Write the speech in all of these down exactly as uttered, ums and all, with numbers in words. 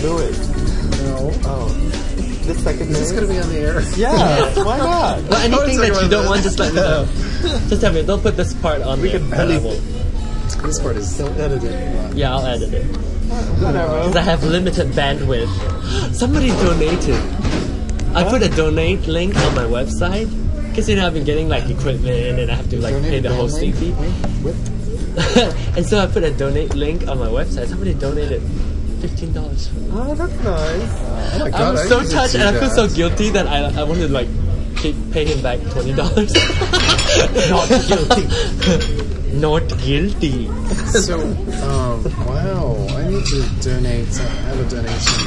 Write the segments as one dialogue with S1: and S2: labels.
S1: do it.
S2: No.
S1: Oh. The second name?
S2: Is this going to be on the air?
S1: Yeah, why not?
S3: Well, anything that you don't want, just let me know. Just tell me, don't put this part on
S1: We
S3: there.
S1: can
S3: I
S1: edit
S3: won't.
S1: it.
S2: This part is...
S1: Don't edit it.
S3: Yeah, I'll edit it.
S1: Whatever.
S3: Because I have limited bandwidth. Somebody donated. I put a donate link on my website. Because, you know, I've been getting, like, equipment and I have to, like, pay the hosting fee. And so I put a donate link on my website. Somebody donated fifteen dollars.
S1: Oh, that's nice.
S2: Oh my God,
S3: I'm
S2: I
S3: so
S2: used to
S3: touched
S2: do
S3: and I feel
S2: that.
S3: so guilty that I I want to, like, pay, pay him back twenty dollars.
S1: Not guilty.
S3: Not guilty.
S2: So, um, wow, I need to donate. I have a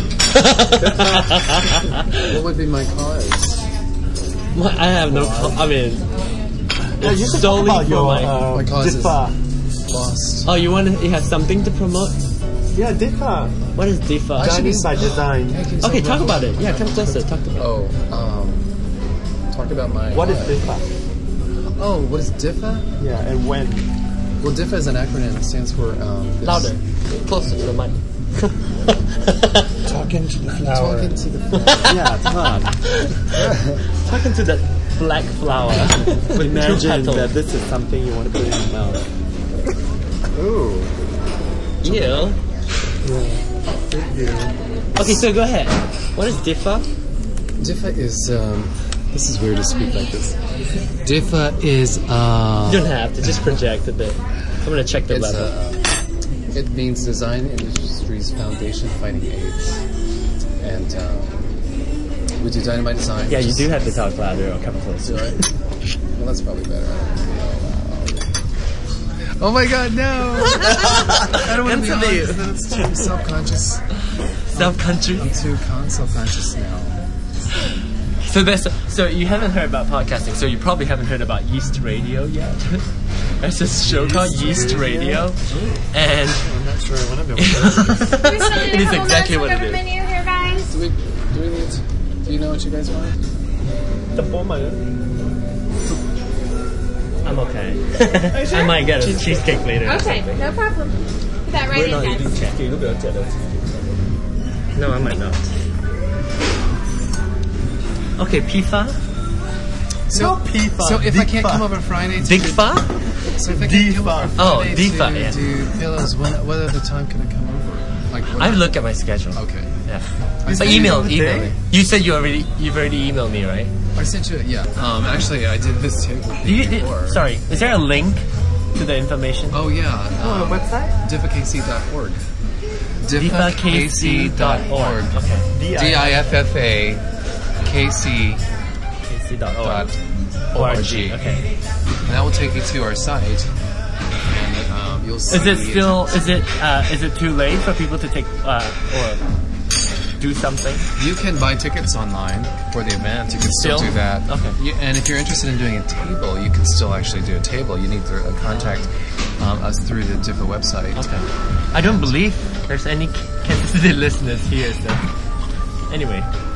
S2: donation. What would be my cause?
S3: My, I have no... Co- I mean...
S1: Yeah, you
S3: It's
S1: should
S3: solely
S1: talk about
S3: for
S1: your
S3: my...
S1: uh,
S2: My cause is-
S1: Diffa.
S2: Lost.
S3: Oh, you want to... You have something to promote?
S1: Yeah, Diffa.
S3: What is Diffa?
S1: Chinese by design.
S3: Okay, talk about it. Yeah, come closer. Talk about it.
S2: Oh, um, talk about my...
S1: What is
S2: uh,
S1: Diffa?
S2: Oh, what is DIFA?
S1: Yeah, and when?
S2: Well, DIFA is an acronym. It stands for... Um, this-
S3: Louder. Closer to the mic.
S1: Talking to the flower.
S2: Talking to the flower.
S1: Yeah, talk.
S3: Talking to that black flower with two
S1: Imagine
S3: petals.
S1: that this is something you want to put in your mouth.
S2: Ooh.
S3: Ew.
S1: Yeah. Thank you.
S3: Okay, so go ahead. What is Diffa?
S2: DIFA is... Um, this is weird to speak like this. DIFA is... Uh,
S3: You don't have to. Just project a bit. I'm gonna check the
S2: It's,
S3: level.
S2: uh, it means Design Industries Foundation Fighting AIDS. And um, we do Dynamite Design.
S3: Yeah, you
S2: which
S3: do
S2: is-
S3: have to talk louder or come closer.
S2: Do I? Well, that's probably better. I don't want to be all loud. Oh my God, no! I don't want to be
S3: Come to
S2: on
S3: you.
S2: because then it's too self-conscious.
S3: Self-country.
S2: I'm too con self-conscious now.
S3: So this, so you haven't heard about podcasting. So you probably haven't heard about Yeast Radio yet. There's this show called Yeast Radio, and
S1: I'm not sure I want to be
S3: it is exactly what it is.
S4: Menu here, guys.
S2: Do we, do we need to, do you know what you guys want?
S3: I'm okay. I might get a cheesecake later. or
S4: Okay,
S3: something.
S4: no problem. Put that right
S3: We're
S4: in,
S3: not
S4: guys.
S3: eating cheesecake. Look at that. No, I might not. Okay, P F A?
S2: So,
S1: Not Pifa,
S2: so if I can't
S1: Difa.
S2: come over Friday to
S3: Digfa?
S2: so if I can't come over
S1: Difa.
S3: Oh,
S2: Friday
S3: Difa,
S2: to
S3: yeah.
S2: do pillows, when, what other time can I come over? Like, what
S3: I've looked at my schedule.
S2: Okay.
S3: Yeah.
S2: I
S3: But
S2: sent
S3: email,
S2: you-
S3: email me. You said you already, you've already emailed me, right?
S2: I sent you, yeah. Um, actually, I did this too.
S3: Do you,
S2: before.
S3: sorry, is there a link to the information?
S2: Oh, yeah.
S1: Oh,
S2: Um,
S1: website?
S2: difa k c dot org.
S3: difa k c dot org. Okay.
S2: D I F F A K C
S3: K C dot
S2: dot
S3: org.
S2: org.
S3: Okay.
S2: And that will take you to our site. And um, you'll see...
S3: Is it still, is it, uh, is it too late for people to take, uh, or do something?
S2: You can buy tickets online for the event. You can still,
S3: Still?
S2: do that.
S3: Okay.
S2: You, and if you're interested in doing a table, you can still actually do a table. You need to uh, contact um, us through the Diffa website.
S3: Okay. I don't believe there's any Kansas City listeners here, so. Anyway.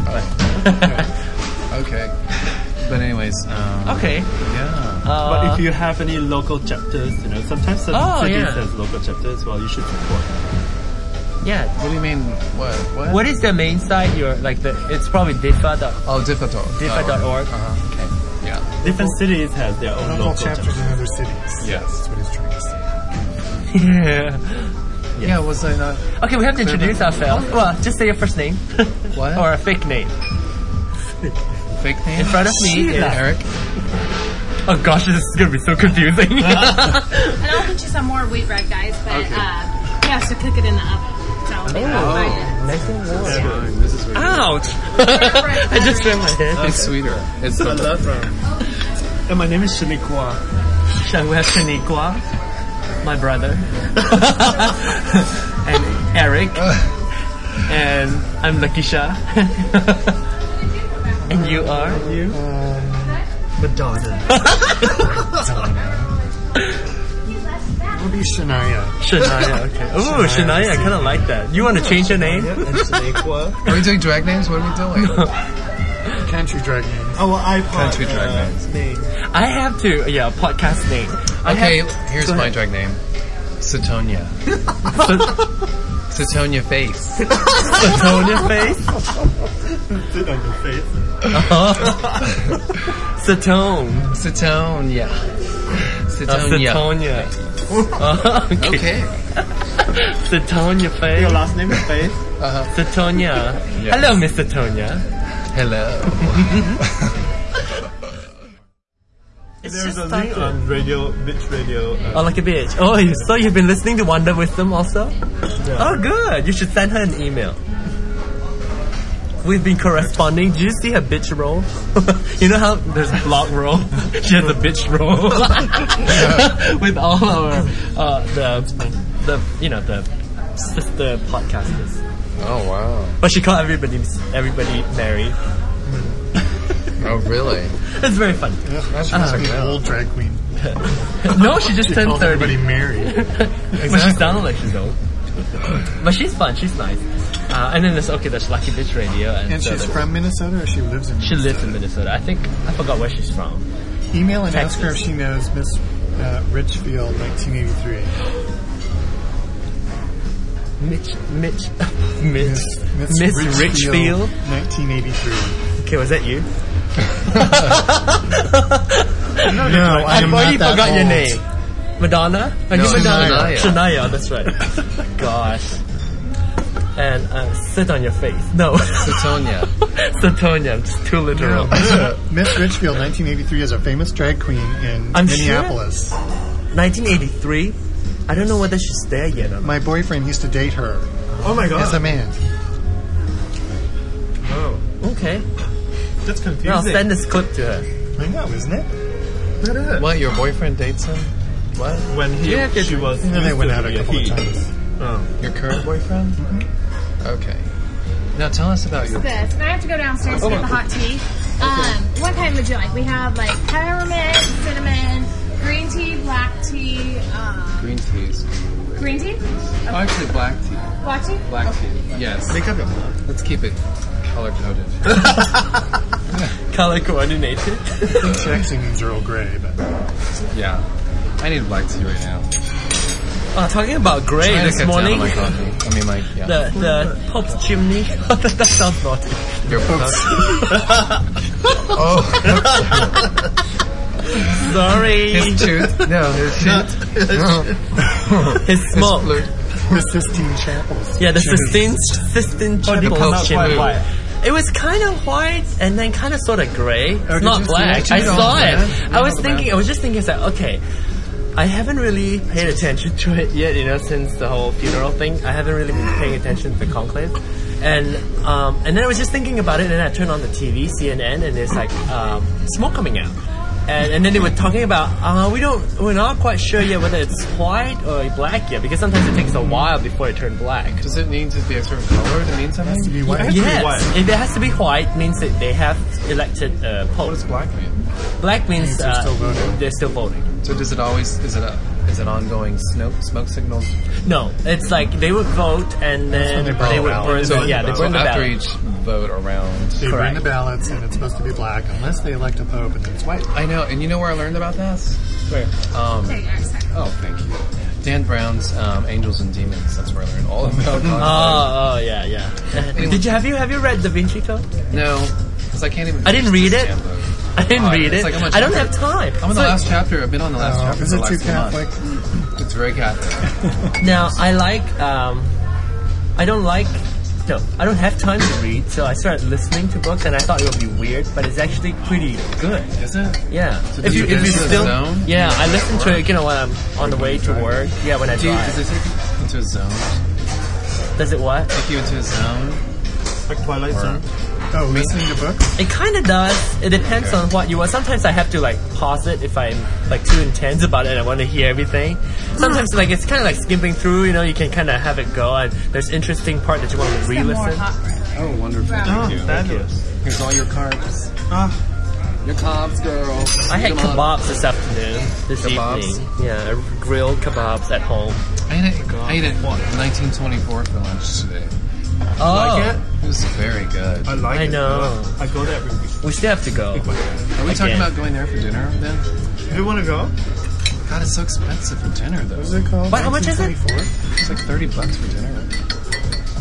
S3: But
S2: Okay. But anyways, um,
S3: okay.
S2: yeah.
S3: Uh,
S1: But if you have any local chapters, you know, sometimes some
S3: Oh,
S1: cities
S3: yeah.
S1: has local chapters, well, you should support.
S3: yeah.
S2: What do you mean? What? What?
S3: What is the main site? Your like the it's probably Diffa. dot-
S2: Oh, Diffa dot org.
S3: Diffa dot org.
S2: Uh-huh.
S3: Okay.
S2: Yeah.
S1: Different cities have their own
S5: Local
S1: local
S5: chapters
S1: chapters.
S5: in other cities.
S2: Yes.
S5: That's what he's trying to say.
S3: Yeah.
S2: Yeah. Was I not?
S3: Okay, we have to introduce ourselves. Well, just say your first name
S2: What?
S3: or a fake name.
S2: Fake name?
S3: In front of me is
S2: Eric.
S3: Oh gosh, this is gonna be so confusing.
S4: And I'll get you some more wheat bread, guys, but
S2: Okay.
S4: uh, he has to cook it in the oven. So, oh.
S3: Nice and warm.
S2: That's fine. This is really
S3: Ouch! I just turned my head.
S2: It's sweeter. It's
S1: I love that. And my name is Shaniqua.
S3: Shangwe Shaniqua, my brother, and Eric, and I'm Lakisha, and you are you.
S1: Madonna.
S5: We'll be Shania.
S3: Shania. Okay. Ooh, Shania. I kind of like that. You want to change your name?
S1: Yep, and Shaniqua.
S2: Are we doing drag names? What are we doing?
S5: Country drag names.
S1: Oh, well, iPod.
S2: Country drag
S1: uh,
S2: names.
S1: name.
S3: I have to. Yeah, podcast name. I
S2: Okay,
S3: have-
S2: here's
S3: go
S2: my
S3: ahead.
S2: drag name. Satonia. Satonia face.
S3: Satonia face?
S5: Sit on your face.
S3: Satone.
S2: Satonia. Satonia.
S3: Satonia. Oh, okay.
S2: Okay.
S3: Satonia face.
S5: Your last name is Faith?
S2: Uh-huh.
S3: Satonia.
S2: Yes.
S3: Hello, Miss Satonia.
S2: Hello.
S3: It's
S6: There's
S3: just
S6: a
S3: started.
S6: link on radio, bitch radio. Uh,
S3: Oh, like a bitch. Oh, you- so you've been listening to Wonder Wisdom also?
S6: yeah.
S3: Oh, good. You should send her an email. We've been corresponding. Did you see her bitch roll? You know how there's a blog roll? She has a bitch roll. With all our, uh, the, the, you know, the sister podcasters.
S2: Oh, wow.
S3: But she called everybody, everybody Mary.
S2: Oh, really?
S3: It's very funny.
S5: She was like an old drag queen.
S3: No, she just
S5: She
S3: turned
S5: called
S3: thirty.
S5: everybody Mary.
S3: But she sounded like she's old. But she's fun, she's nice. Uh, and then there's, okay, there's Lucky Bitch Radio. And,
S5: And
S3: so
S5: she's
S3: there's-
S5: from Minnesota, or she lives in
S3: She
S5: Minnesota?
S3: lives in Minnesota. I think, I forgot where she's from.
S5: Email and
S3: Texas.
S5: ask her if she knows Miss uh, Richfield, nineteen eighty-three.
S3: Mitch, Mitch, Mitch,
S5: Miss,
S3: Miss Richfield.
S5: nineteen eighty-three.
S3: Okay, was that you?
S5: No, I
S3: I've
S5: am
S3: already
S5: not that
S3: forgot your
S5: old.
S3: name. Madonna? Are
S2: No,
S3: you Madonna?
S2: Shania.
S3: Shania, that's right. Gosh. And uh, sit on your face. No.
S2: Satonia.
S3: Satonia, I'm just too literal.
S5: No. Miss Richfield, nineteen eighty-three, is a famous drag queen in
S3: I'm sure.
S5: Minneapolis.
S3: nineteen eighty-three? I don't know whether she's there yet or not.
S5: My boyfriend used to date her
S6: oh my god.
S5: as a man.
S6: Oh,
S3: Okay.
S6: that's confusing.
S3: Well, I'll send this clip to her.
S5: I know, isn't it?
S6: That is.
S2: What, your boyfriend dates him? What?
S6: When he,
S3: Yeah,
S6: she was.
S5: And then they
S6: used
S5: went
S6: to
S5: out a
S6: be
S5: couple
S6: he.
S5: of times.
S6: Oh.
S2: Your current boyfriend? Mm-hmm. Okay. Now tell us about your...
S4: This. And I have to go downstairs to get the hot tea. Um, what kind would you like? We have like peppermint, cinnamon, green tea, black tea, um,
S2: Green teas.
S4: green tea,
S2: Oh, actually, black tea.
S4: black tea.
S2: Black tea. Yes.
S6: Make up your mind.
S2: Let's keep it color-coded.
S3: Color coordinated.
S5: I think she actually means Earl Grey, but
S2: Yeah. I need black tea right now.
S3: Oh, talking about Grey
S2: Trying to
S3: this
S2: cut down
S3: morning.
S2: on my coffee. I mean, my... Yeah.
S3: The the Pope's chimney. That sounds naughty.
S2: Your post.
S3: Sorry.
S2: His tooth. No, his tooth. No.
S3: His smoke.
S5: the Sistine Chapels.
S3: Yeah, the
S5: Chimneys.
S3: Sistine Sistine
S6: Oh,
S3: Chapel
S2: Pope's
S6: not
S3: chimney.
S6: quite white.
S3: It was kind of white and then kind of sort of gray. It's
S5: did
S3: not
S5: you see
S3: black.
S5: it?
S3: I
S5: You don't
S3: saw
S5: know
S3: it.
S5: that?
S3: I was thinking. I was just thinking. It's like, okay, I haven't really paid attention to it yet. You know, since the whole funeral thing, I haven't really been paying attention to the conclave. And um, and then I was just thinking about it, and then I turned on the T V, C N N, and there's like um, smoke coming out. And, and then they were talking about uh, we don't we're not quite sure yet whether it's white or black yet, because sometimes it takes a while before it turns black.
S2: Does it need to be a certain color to mean
S5: It has to
S2: something?
S5: be white.
S6: has to be
S3: Yes,
S6: white.
S3: if it has to be white, means that they have elected uh,
S2: What
S3: pope.
S2: does black mean?
S3: Black means
S5: Means they're
S3: uh,
S5: still voting.
S3: they're still voting.
S2: So does it always, is it a, is it ongoing smoke, smoke signals?
S3: No, it's like they would vote and then
S5: when they burn
S3: they
S5: the
S3: would
S5: ballot.
S3: burn
S5: So
S3: the, yeah, they
S5: so
S3: burn the
S2: after
S3: ballot.
S2: each vote around.
S5: They bring
S3: Correct.
S5: the ballots, and it's supposed to be black unless they elect a pope, and then it's white.
S2: I know, and you know where I learned about this?
S3: Where?
S2: Um,
S4: There you are, sorry.
S2: oh, thank you. Dan Brown's um, Angels and Demons. That's where I learned all about conclave.
S3: Oh, oh yeah, yeah. Did you have you have you read Da Vinci Code?
S2: No, because I can't even.
S3: I didn't
S2: finish
S3: read
S2: this
S3: it.
S2: damn book.
S3: I didn't
S2: Oh,
S3: read
S2: it's
S3: it.
S2: like how much
S3: I don't
S2: effort.
S3: have time.
S2: I'm on the
S3: So-
S2: last chapter. I've been on the last
S5: Uh,
S2: chapter
S5: is
S2: for
S5: it
S2: the
S5: too
S2: last two
S5: Catholic?
S2: months. It's very Catholic.
S3: Now I like. Um, I don't like. No, I don't have time to read, so I started listening to books, and I thought it would be weird, but it's actually pretty good.
S2: Is it?
S3: Yeah.
S2: So
S3: if
S2: do
S3: you
S2: you
S3: if you
S2: get into the
S3: still
S2: zone?
S3: yeah, I listen to it. You know when I'm on the way to work. Yeah, when I
S2: Do you,
S3: drive.
S2: does it take you into a zone?
S3: Does it what?
S2: Take you into a zone?
S6: Like Twilight Zone.
S5: Oh, listening to books?
S3: It kind of does. It depends
S2: Okay.
S3: on what you want. Sometimes I have to like pause it if I'm like too intense about it and I want to hear everything. Sometimes like it's kind of like skipping through. You know, you can kind of have it go, and there's interesting part that you want to
S4: Get more
S3: re-listen.
S4: hot bread.
S2: Oh, wonderful.
S4: Wow.
S6: Oh, fabulous.
S2: Here's all your carbs.
S6: Ah,
S2: Your carbs, girl.
S3: I had
S2: Eat 'em up.
S3: kebabs this afternoon, this
S2: Kebabs?
S3: evening. Yeah, grilled kebabs at home.
S2: I ate it, I ate it nineteen twenty-four for lunch today.
S3: Oh,
S6: like it?
S2: It was very good.
S6: I like
S3: I
S6: it.
S3: know.
S6: I go there every week.
S3: we still have to go.
S2: Are we talking
S3: Again.
S2: about going there for dinner then?
S6: Do you want to go?
S2: God, it's so expensive for dinner though.
S5: What is it called?
S3: What, how much is it?
S5: nineteen twenty-four?
S2: It's like thirty bucks for dinner.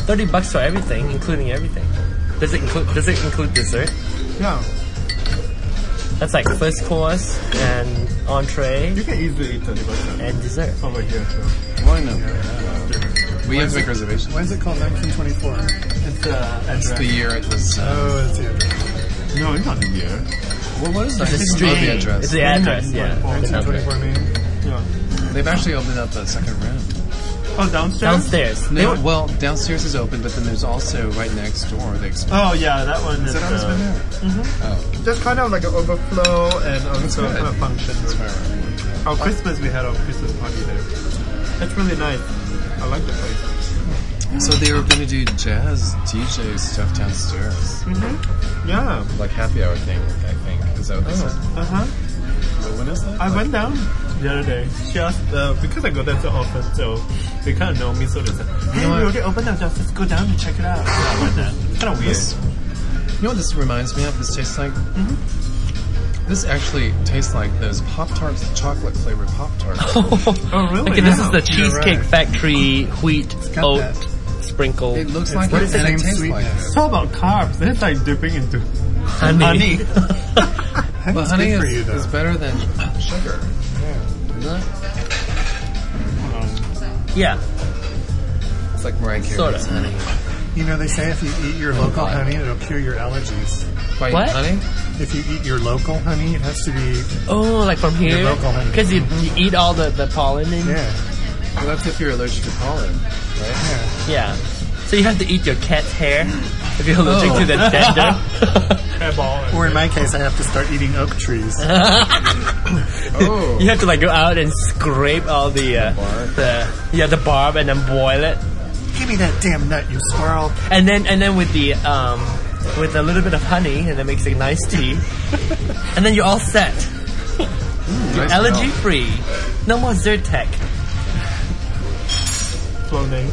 S3: thirty bucks for everything, including everything. Does it include? Does it include dessert?
S6: Yeah.
S3: That's like first course and entree
S6: You can easily eat thirty bucks
S3: and dessert.
S6: over here too.
S2: Why not? We have to make reservations.
S5: Why is it called nineteen twenty-four?
S6: It's uh,
S2: It's the year it was. Uh,
S5: Oh, it's the
S6: No, it's not the year.
S2: well, what is that?
S3: The
S2: It's
S3: street.
S2: the address.
S3: It's the address. Yeah.
S5: nineteen twenty-four Main.
S6: Yeah.
S2: They've actually opened up the second room.
S6: Oh, downstairs?
S3: Downstairs. They
S2: No,
S3: were-
S2: well, downstairs is open, but then there's also right next door. They expand.
S6: Oh, yeah, that one is.
S2: Has that always
S6: uh,
S2: been there? Oh,
S6: Just kind of like an overflow and also
S2: good.
S6: kind of function.
S2: that's fair.
S6: Our Christmas, we had our Christmas party there. It's really nice. I like the place.
S2: So they were going to do jazz D J stuff downstairs,
S6: Yeah.
S2: like happy hour thing. I think is that what they said?
S6: Uh huh.
S2: So when is that?
S6: I went down the other day. She asked, uh, because I go there so often, so they kind of know me, so they said, hey,
S2: know
S6: we
S2: what?
S6: already opened up, just let's go down and check it out. So I went there. It's kind of weird.
S2: This, you know what this reminds me of? This tastes like. This actually tastes like those Pop Tarts, chocolate flavored Pop Tarts.
S6: Oh, really?
S3: Okay, this is the
S5: You're
S3: Cheesecake
S5: right.
S3: Factory wheat
S5: got
S3: oat
S5: that.
S3: sprinkle
S2: It looks
S5: It's
S2: like
S5: got
S2: it,
S5: the
S2: and it
S5: same
S2: tastes like
S5: sweetness.
S2: it.
S6: It's all about carbs. It's like dipping into
S3: honey.
S6: honey.
S5: Honey's
S2: But honey
S5: good for
S2: is,
S5: you, though.
S2: is better than sugar.
S5: Yeah.
S2: Isn't it?
S3: Yeah.
S2: It's like Mariah Carey's
S3: Sorta.
S2: honey.
S5: You know, they say if you eat your local
S2: God.
S5: honey, it'll cure your allergies.
S2: By
S3: What?
S2: honey?
S5: If you eat your local honey, it has to be,
S3: Oh, like from here?
S5: Your local honey.
S3: Because you, you eat all the, the pollen in.
S5: yeah,
S2: Well, that's if you're allergic to pollen, right?
S5: yeah.
S3: Yeah. So you have to eat your cat's hair if you're allergic
S2: Oh.
S3: to the dander.
S6: Hairball.
S5: Or in my case, I have to start eating oak trees.
S2: Oh.
S3: You have to like go out and scrape all the uh,
S2: bark.
S3: the yeah the barb and then boil it,
S5: Give me that damn nut, you squirrel.
S3: and then and then with the um with a little bit of honey, and that makes a nice tea, and then you're all set.
S2: Nice
S3: Allergy
S2: smell.
S3: free, no more Zyrtec.
S6: Clothing.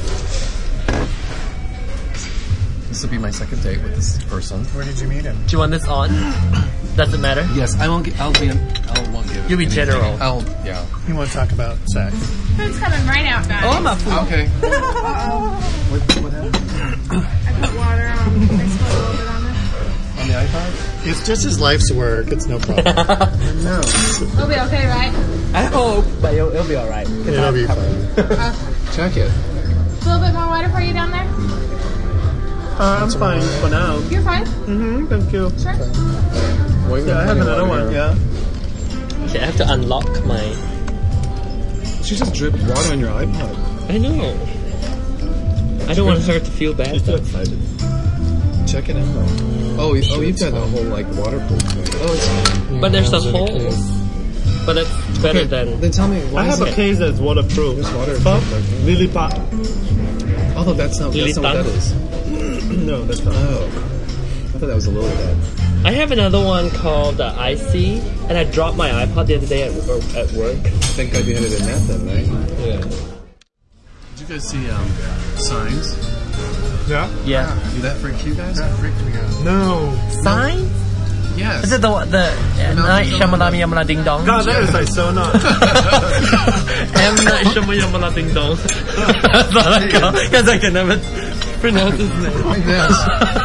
S2: This will be my second date with this person.
S5: Where did you meet him?
S3: Do you want this on? Doesn't matter.
S2: Yes, I won't. Gi- I'll be. I won't give.
S3: You'll be
S2: anything.
S3: general.
S2: I'll. Yeah.
S5: You want to talk about sex?
S4: Food's coming right out, guys.
S3: Oh, I'm a fool.
S2: Okay.
S5: What, what happened?
S4: I put water on. I spilled a little bit on this.
S2: On the iPod.
S5: It's just his life's work. It's no problem. no.
S4: It'll be okay, right?
S3: I hope, but it'll, it'll be all right.
S5: It'll be fine.
S2: Check it.
S4: A little bit more water for you down there?
S6: Uh, I'm fine for now.
S4: You're fine?
S6: Mm-hmm, thank you.
S4: Sure.
S6: Yeah, I have another one, yeah.
S3: Okay, I have to unlock my.
S2: She just dripped water on your iPod.
S3: I know. I don't want her to feel bad.
S6: She's so excited.
S2: Check it out. Oh, you- oh, you've got the whole like waterproof thing. Oh, it's fine.
S3: But there's a hole. But it's better than.
S2: Then tell me why
S6: I have
S2: is
S6: a
S2: it?
S6: case that's waterproof.
S2: There's water.
S6: It's called Lily Pop.
S2: Oh, that's not. That's not what that is.
S6: No, that's not.
S2: Oh, I thought that was a lily pad.
S3: I have another one called uh, Icy, and I dropped my iPod the other day at, wor- at work.
S2: Thank God you had it in that then, right?
S3: Yeah.
S2: Did you guys see um, Signs?
S6: Yeah?
S3: Yeah.
S2: Did that freak you guys?
S5: That freaked me out.
S6: No.
S3: Sign?
S2: Yes.
S3: Is it the the uh, Night Shyamalan Yamala Ding Dong?
S6: God, that is like so not.
S3: M Night Shyamalan Yamala Ding Dong. That's all I call because I can never pronounce his name.
S2: Yes.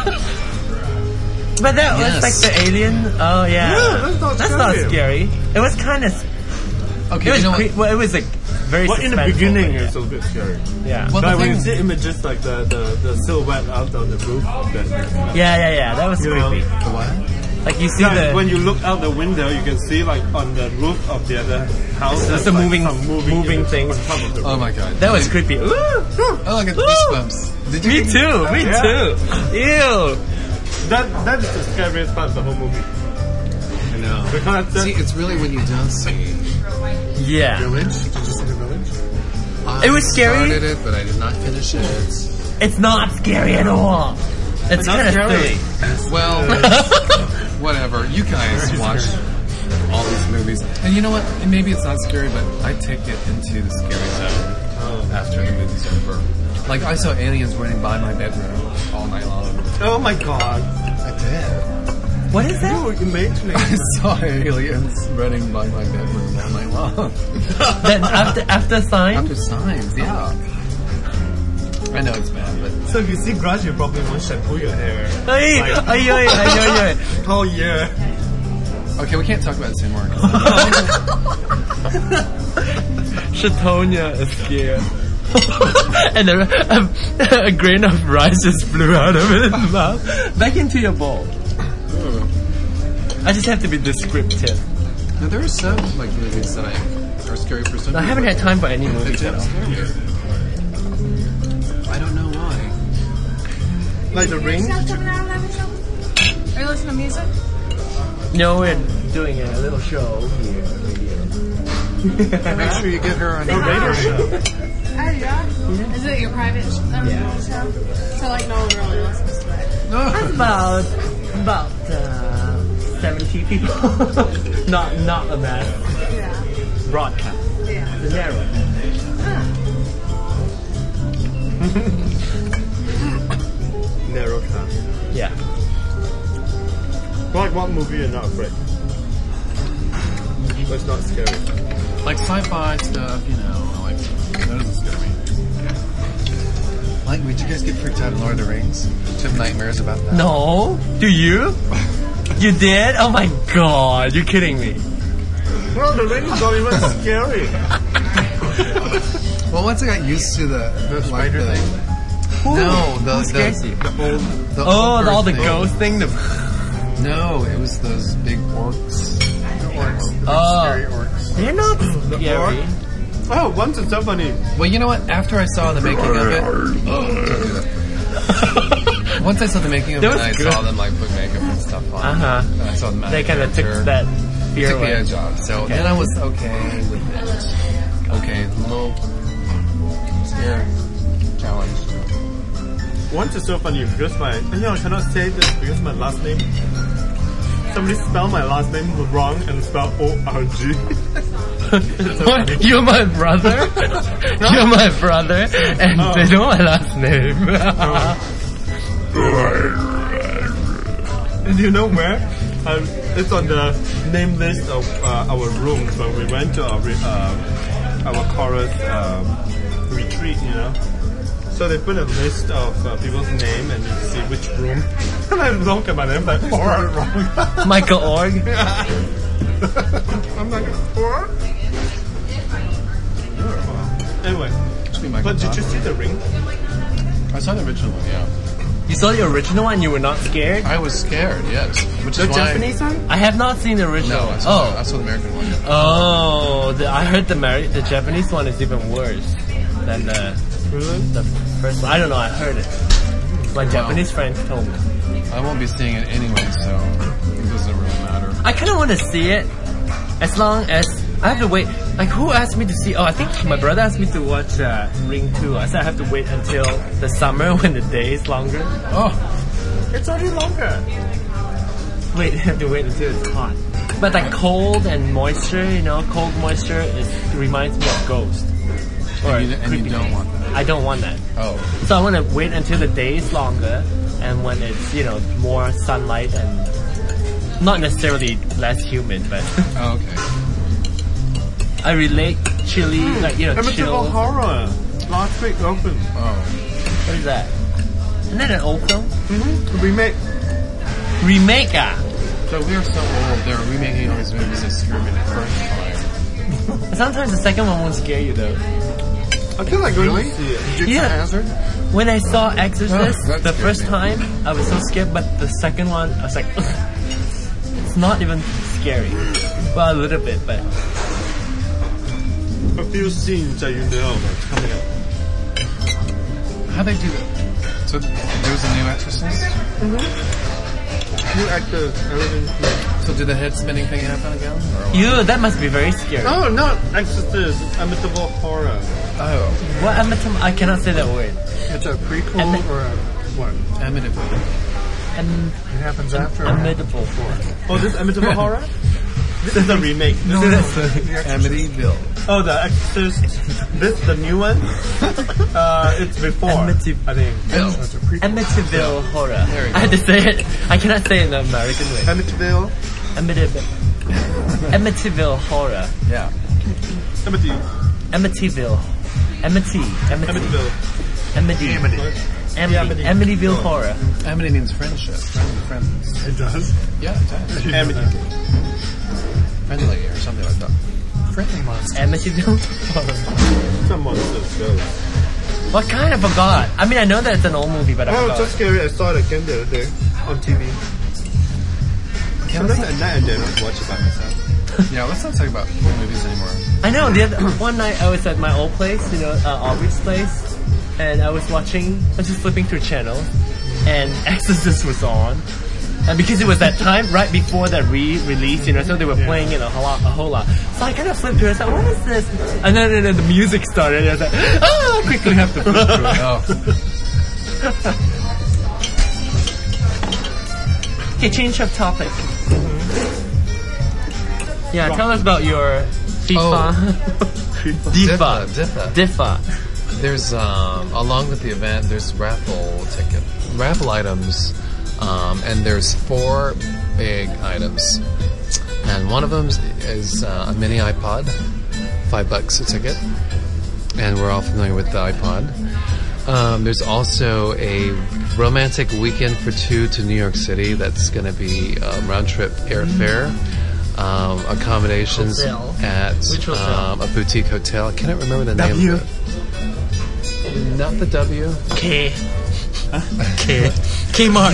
S3: But that
S2: Yes.
S3: was like the alien. Oh yeah.
S6: Yeah, that's not
S3: That's
S6: scary.
S3: not scary. It was kind of.
S2: Okay,
S3: It was
S2: you know
S3: cre-
S2: what?
S3: well, it was like very.
S6: Well, in the
S3: suspenseful,
S6: beginning,
S3: but
S6: it's a bit scary.
S3: yeah.
S2: Well, the
S6: But when you
S2: thing,
S6: see images like the, the, the silhouette out on the roof of that.
S3: Yeah, yeah, yeah. That was
S6: You know.
S3: creepy.
S2: what?
S3: Like you see
S6: Yeah,
S3: the.
S6: when you look out the window, you can see like on the roof of the other house.
S3: It's
S6: there's,
S3: the
S6: like,
S3: moving-
S6: some moving,
S3: moving
S6: units
S3: things.
S6: on top of the
S2: Oh
S6: roof.
S2: my God.
S3: That was creepy. Ooh.
S2: Oh, I got goosebumps. Did you?
S3: Me
S2: get-
S3: too. Me
S6: Yeah.
S3: too. Ew.
S6: That that is the scariest part of the whole movie.
S2: I know.
S6: Because that,
S2: See, it's really when you don't see.
S3: Yeah.
S5: Village? Did you see the village?
S2: I
S3: It was scary.
S2: started it, but I did not finish it.
S3: It's not scary at all. It's
S6: not
S3: kind of
S6: scary.
S3: silly.
S2: Well, whatever. You guys watch all these movies, and you know what? And maybe it's not scary, but I take it into the scary zone after the movie's over. Like I saw aliens running by my bedroom all night long.
S6: oh my god.
S2: I did.
S3: What is that?
S6: You were imagining.
S2: I saw aliens running by my bedroom all night long.
S3: Then after after sign.
S2: After Signs, yeah. I I know it's bad, but
S6: So if you see grass, you probably won't shampoo your hair.
S3: Ay,
S6: Like-
S3: ay, ay, ay, ay, ay.
S6: Oh yeah.
S2: okay, we can't talk about this anymore.
S3: Shatonia is scared. And a, a, a grain of rice just flew out of his mouth. Back into your bowl. I just have to be descriptive.
S2: Now, there are some like movies that I are scary for some
S3: I haven't had time for any
S2: They
S3: movies at
S2: didn't
S3: all.
S2: scare me. I don't know why.
S6: Like the ring.
S4: Stuff coming out of that or something? Are you listening to music?
S3: No, we're doing a little show here.
S5: Make sure you get her on
S6: The radio show.
S4: Oh, yeah? Is it your private sh- um, show? So, like, no one really listens to it.
S3: That's about about uh, seventy people. not not a bad
S4: Yeah.
S3: broadcast.
S4: Yeah.
S3: The narrow.
S6: Narrow cast.
S3: Yeah.
S6: Like what movie you're not afraid? But it's not scary.
S2: Like sci-fi stuff, you know. I like that doesn't scare me.
S5: Like, would you guys get freaked out in Lord of the Rings? Do you have nightmares about that?
S3: No, do you? You did? Oh my god, you're kidding me.
S6: Well, the ring is not even scary.
S2: Well, once I got used to the, the spider thing. No, the
S3: Who scares
S2: the,
S3: you?
S2: the old the
S3: Oh,
S2: old
S3: the, all the
S2: thing.
S3: ghost thing. The
S2: No, it was those big orcs.
S3: oh,
S5: Scary orcs.
S3: they're not scary.
S6: Oh, once it's so funny.
S2: Well, you know what? After I saw the making of it, don't do that. Once I saw the making of
S3: That
S2: it, and I
S3: was good.
S2: saw them like put makeup and stuff on.
S3: Uh-huh.
S2: And I saw the
S3: They kind of took that fear
S2: took the
S3: away.
S2: edge off. So
S3: Okay.
S2: then I was okay with it. Okay, a little scare challenge.
S6: Once it's so funny because my, you know, I cannot say this because my last name. Somebody spelled my last name wrong and spelled O R G.
S3: What? You're my brother? You're my brother, and
S6: Oh.
S3: they know my last name.
S6: And you know where? Um, it's on the name list of uh, our rooms when we went to our, re- uh, our chorus um, retreat, you know. So they put a list of uh, people's name and you see which room. And I look at my name like, oh, wrong.
S3: Michael Org.
S6: I'm like, what? Anyway,
S2: Actually, Michael
S6: but did you
S2: Dodd.
S6: see the ring?
S2: I saw the original one. Yeah,
S3: You saw the original one, you were not scared?
S2: I was scared. Yes, which
S6: The
S2: is why.
S6: Japanese one?
S3: I have not seen the original.
S2: No, I saw,
S3: oh.
S2: I saw the American one.
S3: Oh, the, I heard the Mari- the Japanese one is even worse than the
S6: Really?
S3: the first one. I don't know, I heard it. My Japanese friends told me.
S2: I won't be seeing it anyway, so it doesn't really matter.
S3: I kind of want to see it as long as I have to wait. Like, who asked me to see? Oh, I think my brother asked me to watch uh, Ring two. I said I have to wait until the summer when the day is longer.
S2: Oh,
S6: It's already longer.
S3: Wait, I have to wait until it's hot. But like cold and moisture, you know, cold moisture is reminds me of Ghost. Or
S2: and you, and you
S3: creepy
S2: don't
S3: things.
S2: want that.
S3: I don't want that.
S2: Oh,
S3: So I want to wait until the day is longer and when it's, you know, more sunlight and not necessarily less humid, but
S2: oh okay.
S3: I relate chilly, like, you know,
S6: Amityville
S3: chill.
S6: Horror. Last week opened.
S2: Oh,
S3: What is that? Isn't that an old film?
S6: Mm-hmm. Remake.
S3: Remake, ah.
S2: so we are so old. They're remaking all these movies that scared me the first time.
S3: Sometimes the second one won't scare you though.
S6: I feel like going
S5: Really?
S6: to see it.
S5: Dukes
S3: Yeah.
S5: of Hazzard?
S3: When I saw Exorcist,
S2: Oh, that
S3: the
S2: scared
S3: first
S2: me.
S3: time, I was so scared, but the second one, I was like, it's not even scary. Well, a little bit, but
S6: A few scenes that you know that's coming up.
S2: How they do that? So there was a new Exorcist.
S6: New actors, everything.
S2: So did the head spinning thing happen again? Or what?
S3: you, that must be very scary.
S6: No, not Exorcist. It's Amityville Horror.
S2: Oh,
S3: What Amityville? I cannot say that word.
S5: It's a prequel
S3: Ami-
S5: or a what?
S2: Amityville.
S3: Am-
S5: It happens after. or
S3: Amityville.
S6: Oh, this is Amityville Horror? This is the remake. This
S5: No,
S6: is
S5: no,
S6: the,
S2: Amityville.
S6: oh, the Exorcist. This is the new one. Uh, it's before.
S3: Amity-
S6: I think.
S2: Bill.
S5: So it's a prequel.
S3: Amityville horror.
S2: There you
S3: I had
S2: go.
S3: to say it. I cannot say it in the American way.
S6: Amityville.
S3: Amityville. Amityville horror.
S2: Yeah.
S6: Amity.
S3: Amityville. Amity. Amity.
S6: Amityville.
S3: Amity.
S6: Amity.
S3: Amity. Amityville Horror.
S2: Amity means friendship. Friend, friends.
S6: It does.
S2: Yeah, it does.
S6: Amity.
S2: Friendly or something like that.
S5: Friendly monster.
S3: Amityville Horror.
S6: Some monsters, though.
S3: What kind? I forgot. I mean, I know that it's an old movie, but I
S6: Oh,
S3: forgot.
S6: so scary. I saw it again the other day on T V. Sometimes at night and then I watch it by myself.
S2: Yeah, let's not talk about movies anymore.
S3: I know. The other, one night I was at my old place, you know, uh, Aubrey's place, and I was watching. I was just flipping through channels, and Exorcist was on. And because it was that time right before that re-release, you know, so they were playing it a whole lot, a whole lot. So I kind of flipped through. I was like, "What is this?" And then, and then the music started. And I was like, "Ah!" I quickly have to flip through it.
S2: Oh,
S3: Okay, change of topic. Yeah, tell us about your FIFA.
S2: Diffa,
S3: Diffa.
S2: Diffa.
S3: Diffa.
S2: There's um, along with the event, there's raffle ticket, raffle items, um, and there's four big items, and one of them is uh, a mini iPod, five bucks a ticket, and we're all familiar with the iPod. Um, there's also a romantic weekend for two to New York City. That's going to be um, round trip airfare. Um, accommodations
S3: Hotel.
S2: at
S3: Which hotel?
S2: um, a boutique hotel. I cannot remember the name
S6: W.
S2: of it. Not the W.
S3: K. K. Kmart.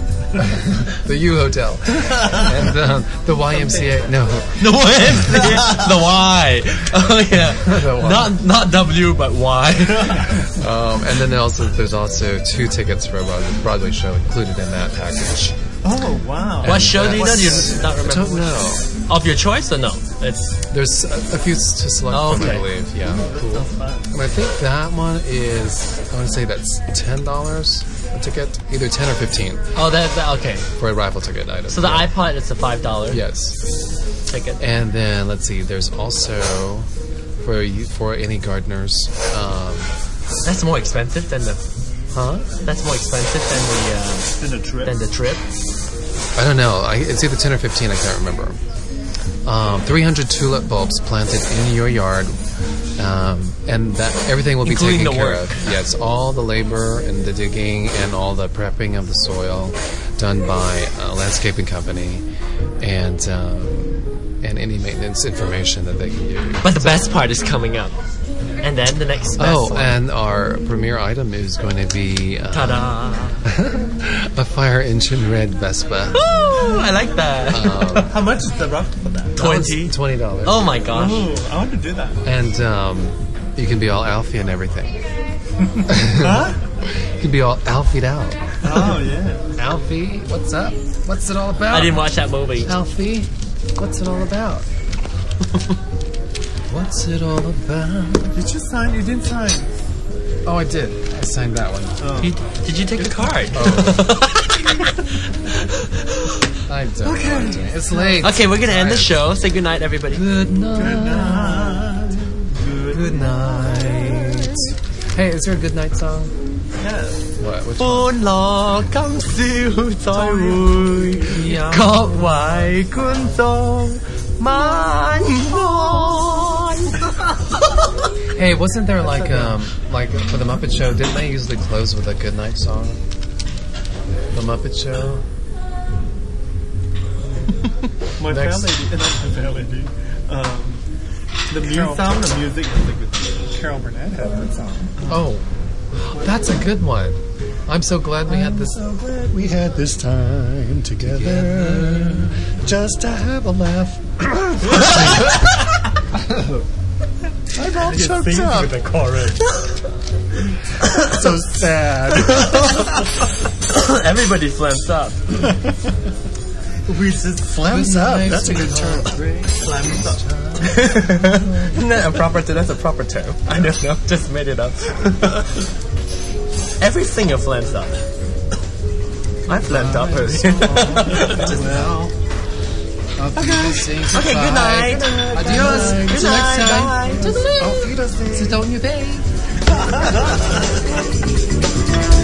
S2: The U Hotel. And um, the Y M C A. No.
S3: The Y M C A. The Y. Oh yeah.
S2: The Y.
S3: Not not W but Y.
S2: Um, and then also, there's also two tickets for a Broadway, Broadway show included in that package.
S6: Oh, wow.
S3: What show do you know? Do you
S2: What's-
S3: not
S2: I
S3: remember?
S2: don't know.
S3: Of your choice or no? It's
S2: There's a, a few to select
S3: Oh,
S2: from, I
S3: okay.
S2: believe. Yeah. Cool. And I think that one is, I want to say that's ten dollars a ticket. Either ten or fifteen
S3: oh that, that okay.
S2: for a raffle ticket item.
S3: So the
S2: Yeah.
S3: iPod is a five dollar
S2: Yes.
S3: ticket.
S2: And then let's see. There's also for you for any gardeners. Um,
S3: That's more expensive than the.
S2: huh?
S3: That's more expensive than the uh,
S6: In the trip.
S3: than the trip.
S2: I don't know. I, it's either ten or fifteen. I can't remember. Um, three hundred tulip bulbs planted in your yard, um, and that everything will be
S3: Including
S2: taken
S3: the
S2: care
S3: work.
S2: of. Yes, all the labor and the digging and all the prepping of the soil done by a landscaping company, and um, and any maintenance information that they can give you.
S3: But the best part is coming up. And then the next best
S2: Oh,
S3: one.
S2: and our premier item is going to be um,
S3: Ta-da!
S2: a fire engine red Vespa.
S3: Ooh, I like that.
S2: Um,
S6: How much is the raffle for that?
S3: Twenty.
S2: Twenty dollars.
S3: Oh my gosh.
S6: Oh, I want to do that.
S2: And um, you can be all Alfie and everything.
S6: Huh?
S2: You can be all Alfied out.
S6: Oh, yeah.
S2: Alfie, what's up? What's it all about?
S3: I didn't watch that movie.
S2: Alfie, what's it all about? What's it all about?
S6: Did you sign? You didn't sign.
S2: Oh, I did. I signed that one.
S3: You, did you take the card?
S2: I don't know what I'm doing. It's late.
S3: Okay, we're gonna end the
S2: Tired.
S3: show. Say goodnight, everybody.
S2: Good night. Good night. Hey, is there a good night song?
S6: Yes.
S2: What? Which one?
S3: 歡樂今宵再會，各位觀眾晚安。
S2: Hey, wasn't there like um like for the Muppet Show? Didn't they usually close with a good night song? The Muppet Show.
S6: My
S2: Next.
S6: fair lady, not my fair lady. Um, the music sound, the music is a good thing.
S5: Carol Burnett had that song.
S2: Oh, that's a good one. I'm so glad we had this.
S5: So glad we had this time together, just to have a laugh. I'm all choked up.
S6: With the chorus.
S5: So sad.
S3: Everybody flames up.
S6: We just
S5: Flams up. That's a good term.
S6: slammed up.
S3: Isn't that a proper term? That's a proper term. I don't know. Just made it up. Every singer flams up. I flamed up earlier. Just now.
S2: Okay,
S3: Okay, good night.
S2: Adios.
S3: Good
S2: Until next
S3: night.
S2: time.
S3: Bye.
S2: Sit on your bed.